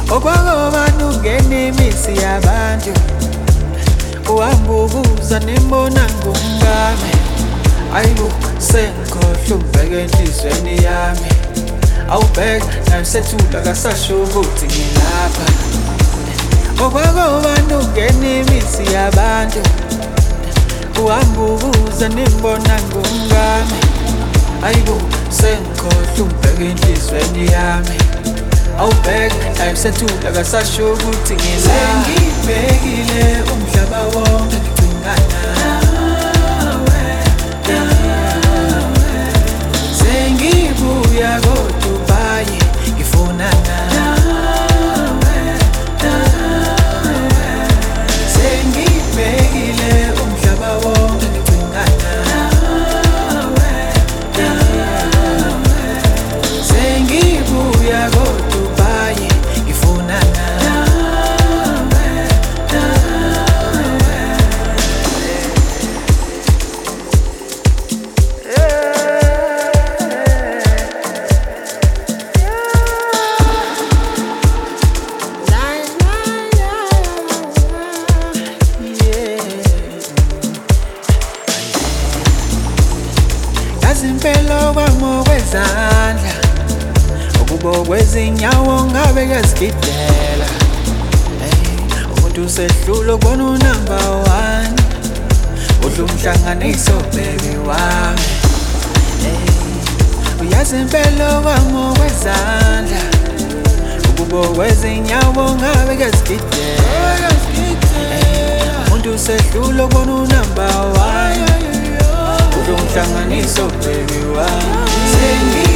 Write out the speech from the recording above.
okwakobani ungena imisi yabantu uhambukuza nimbona ngumngame ayibo sengikhohlwe ubheke enhlizweni yami awubheke nayisethula kasasho ukuthi ngilapha okwakobani ungena imisi yabantu uhambukuza nimbona ngumngame ayibo sengikhohlwe ubheke enhlizweni yami awubheke nayisethula kasasho ukuthi ngilapha sengibhekile umhlaba wonke ngicingana sengibuya koDubai ngifuna nawe sengibhekile umhlaba wonke ngicingana sengibuya koDubai ngifuna impela kwami kwezandla ukubo kwezinyawo ngabe kuyazigidela umuntu usehlula ukubona unumber 1 udla umhlanganiso baby wami uyazi impela kwami kwezandla ukubo kwezinyawo ngabe kuyazigidela umuntu usehlula ukubona unumber 1 umhlanganiso baby wami